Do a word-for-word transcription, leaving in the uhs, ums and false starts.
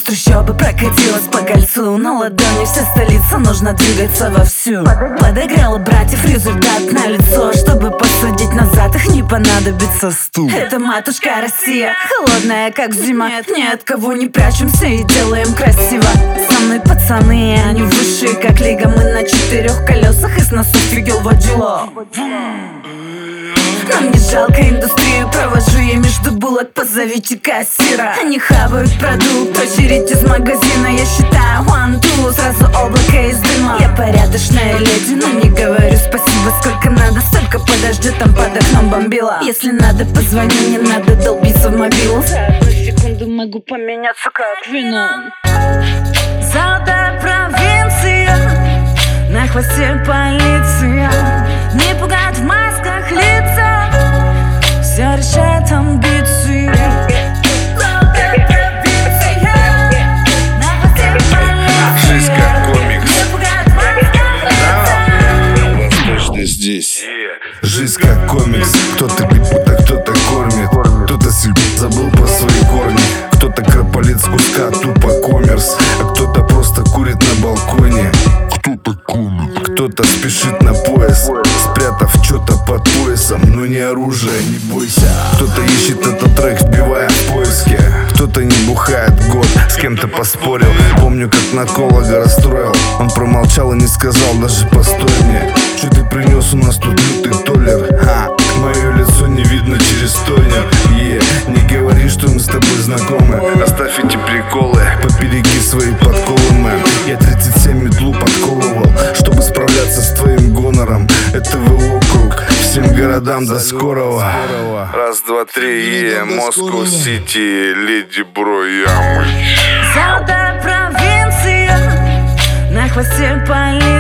трущобы прокатилась по кольцу. На ладони вся столица, нужно двигаться вовсю. Подогрела братьев, результат на лицо. Чтобы посадить назад, их не понадобится стул. Это матушка Россия, холодная как зима. Ни от кого не прячемся и делаем красиво. Со мной пацаны, они высшие как лига. Мы на четырех колесах, из нас офигел водила. Нам не жалко индустрию, провожу я между булок, позовите кассира. Они хавают продукт, очередь из магазина. Я считаю one, two, сразу облако из дыма. Я порядочная леди, но не говорю спасибо. Сколько надо, столько подождет, там под окном бомбила. Если надо, позвони, не надо долбиться в мобилу. За одну секунду могу поменяться как вино. Золотая провинция, на хвосте полиция. Не пугают в масках лица, все решает амбиции. Жизнь как комикс. Возможно, здесь. Жизнь как комикс. Кто-то пи***, а кто-то кормит. Кто-то сильно забыл про свои корни. Кто-то кропалит с куска тупо коммерс, а кто-то просто курит на балконе. Кто-то комит. Кто-то спешит на пояс, спрятав что-то под поясом, но не оружие, не бойся. Кто-то ищет этот трек, вбивая в поиске. Кто-то не бухает год, с кем-то поспорил. Помню, как нарколога расстроил. Он промолчал и не сказал даже постой мне. Что ты принес, у нас тут лютый толлер? Ха, мое лицо не видно через тонер. Е, не говори, что мы с тобой знакомы. Оставь эти приколы, побереги свои подковы, мэн. Я тридцать семь метлу подковывал, чтобы справляться с твоим гонором. Это вы округ, всем городам до скорого. Раз, два, три, е, Москва Сити, Леди Бро, Ямыч. Золотая провинция, на хвосте полиция.